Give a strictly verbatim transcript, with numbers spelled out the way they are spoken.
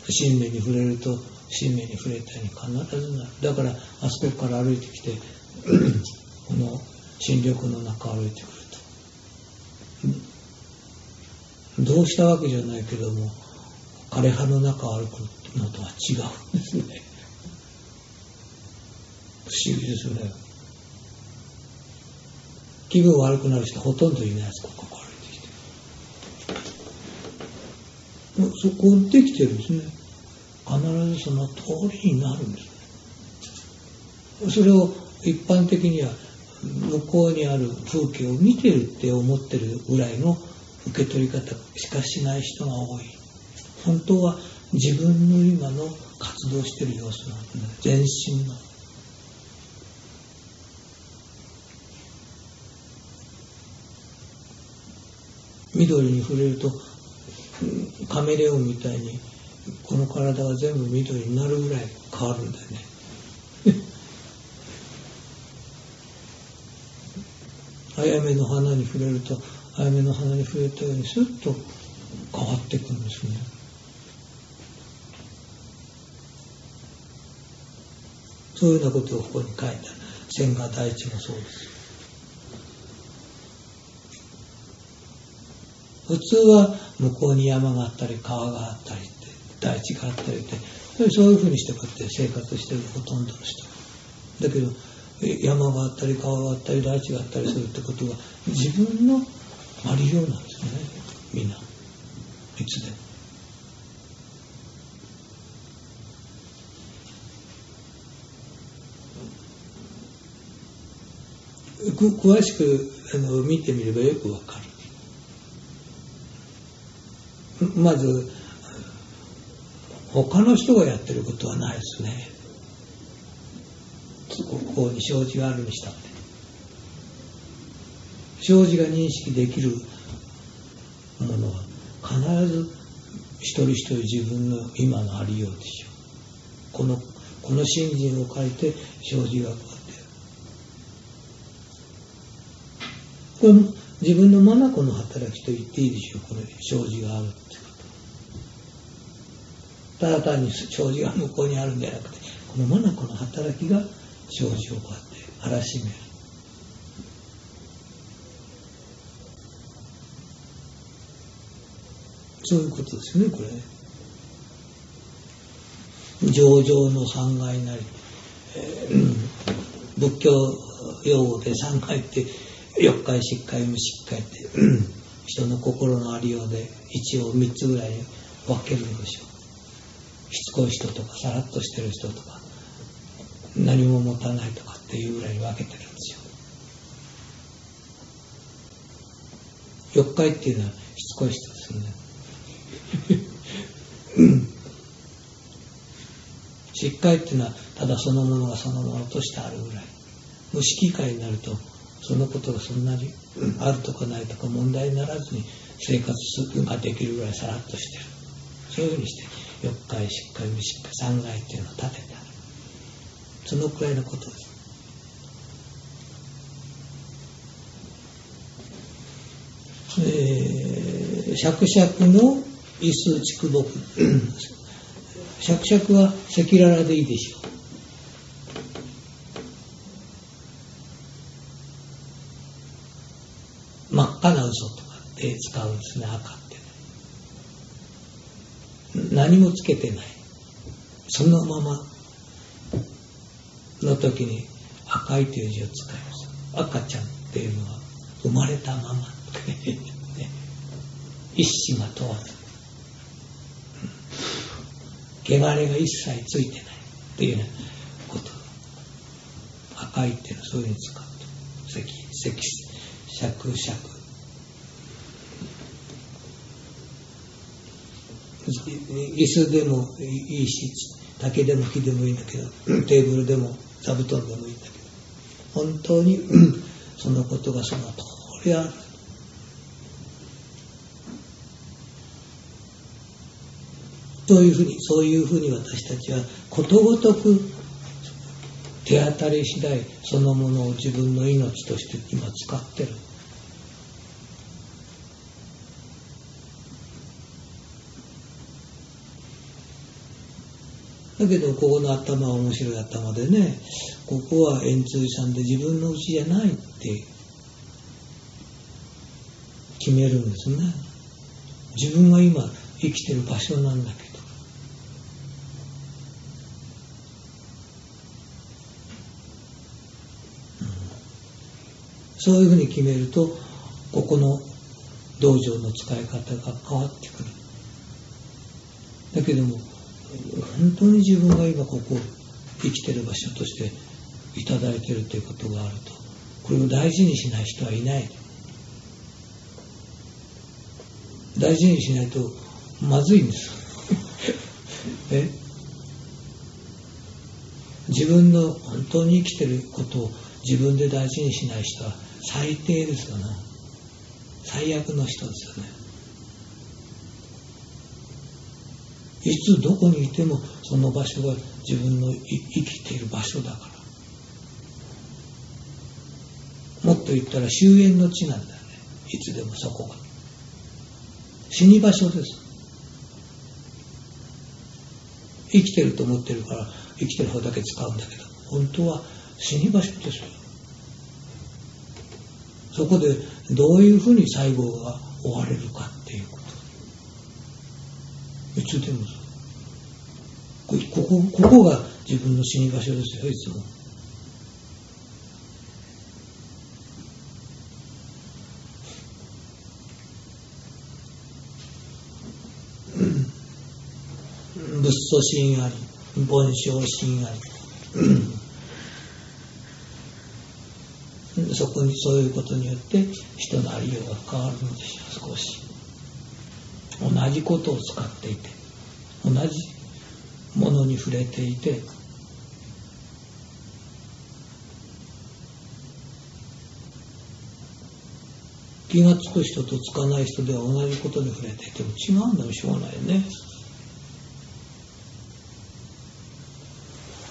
新芽に触れると新芽に触れたように必ずなる。だからあそこから歩いてきてこの新緑の中を歩いてくると、どうしたわけじゃないけども枯葉の中を歩くのとは違うんですね。不思議ですよね。気分悪くなる人ほとんどいないです。ここから歩いてきて、そこできてるんですね。必ずその通りになるんですね。それを一般的には向こうにある風景を見てるって思ってるぐらいの受け取り方しかしない人が多い。本当は自分の今の活動している様子なんですね。全身の緑に触れるとカメレオンみたいにこの体が全部緑になるぐらい変わるんだよね。あやめの花に触れるとあやめの花に触れたようにスッと変わっていくんですね。そういうようなことをここに書いた千賀大地もそうです。普通は向こうに山があったり川があったりって大地があったりってそういうふうにしてこうやって生活してるほとんどの人だけど、山があったり川があったり大地があったりするってことは自分のありようなんですよね。みんないつでも詳しくあの見てみればよくわかる。まず他の人がやってることはないですね。ここに障子があるにしたって障子が認識できるものは必ず一人一人自分の今のありようでしょう。このこの信心を書いて障子がこうやってこれ自分の眼の働きと言っていいでしょう。これ障子があるってこと。ただ単に障子が向こうにあるんじゃなくてこの眼の働きが障子をこうやって荒らしめる。そういうことですよね。これね上々の三害なり、えー、仏教用語で三害って四戒四戒無失戒って人の心のありようで一応三つぐらいに分けるんでしょう。しつこい人とかさらっとしてる人とか何も持たないとかっていうぐらいに分けてるんですよ。四戒っていうのはしつこい人ですよね。失戒っていうのはただそのものがそのものとしてあるぐらい。無色戒になるとそのことがそんなにあるとかないとか問題にならずに生活ができるぐらいさらっとしてる。そういうふうにして四戒四戒無失戒三害っていうのを立ててある。そのくらいのことです。えー、釈々の椅子畜木釈々は赤裸々でいいでしょう。真っ赤な嘘とかって使うんですね。赤ってね何もつけてないそのままの時に赤いという字を使います。赤ちゃんっていうのは生まれたままね、一子が問わず汚れが一切ついてないっていうようなこと。赤いっていうのはそういうふうに使うと赤赤釈釈椅子でもいいし竹でも木でもいいんだけどテーブルでも座布団でもいいんだけど本当にそのことがその通りあるというふうにそういうふうに私たちはことごとく手当たり次第そのものを自分の命として今使ってる。 だけどここの頭は面白い頭でね、ここは円通さんで自分の家じゃないって決めるんですね。自分が今生きてる場所なんだけど、うん、そういうふうに決めると、ここの道場の使い方が変わってくる。だけども本当に自分が今ここ生きてる場所としていただいているということがあると、これを大事にしない人はいない。大事にしないとまずいんですえ自分の本当に生きてることを自分で大事にしない人は最低ですよね。最悪の人ですよね。いつどこにいてもその場所が自分の生きている場所だから。もっと言ったら終焉の地なんだよね。いつでもそこが死に場所です。生きてると思ってるから生きてる方だけ使うんだけど、本当は死に場所ですよ。そこでどういうふうに最後が終われるかっていうこと。いつでもここ、ここが自分の死に場所ですよ、いつも。仏祖心あり、凡生心あり。そこにそういうことによって人のありようが変わるのでしょう。少し同じことを使っていて、同じものに触れていて、気がつく人とつかない人では同じことに触れていても違うんだもしょうがないよね。